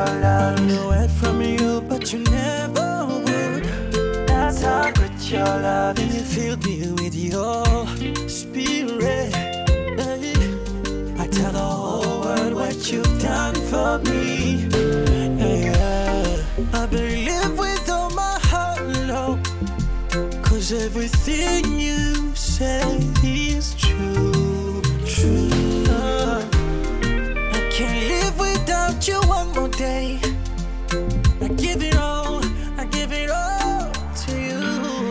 your love. I know it from you, but you never would. That's how good your love And is. you filled me with your spirit. Hey. I tell the whole world what you've done for me. Yeah. I believe with all my heart, Lord, 'cause everything you say is true, true. I can't live without you one more day. I give it all to you.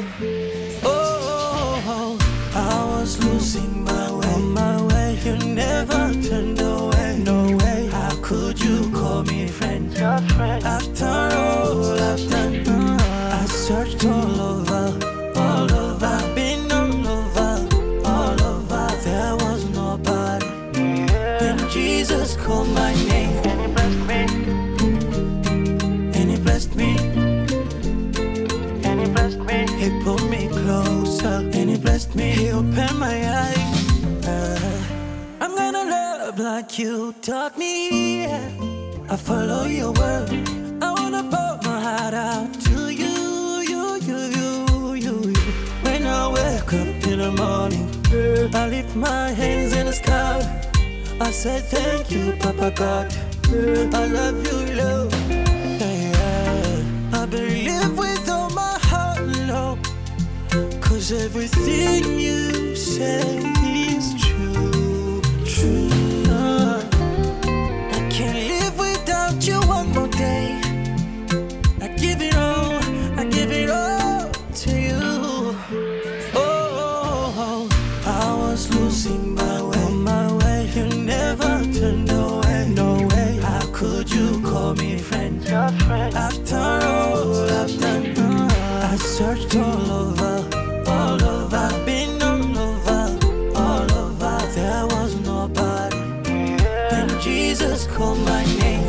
Oh, I was losing my way. You never turned away, no way. How could you call me friend? Your friend. After all I've done, I searched all over. I've been all over. There was nobody. Then Jesus called my name, And he blessed me. and He blessed me. And he blessed me. He pulled me closer, and He blessed me. He opened my eyes. I'm gonna love like you taught me. I follow your word. I wanna pour my heart out to you. When I wake up in the morning, I lift my hands in the sky. I say thank you, Papa God. I love you, Lord. Yeah. I believe with all my heart, Lord, 'cause everything you say is true, true. I can't live without you one more day. I give it all to you. Oh, I was losing my way. You never turned away, no way. How could you call me friend? Your friend. After all I've done, I searched all over. I've been all over. There was nobody. Then Jesus called my name.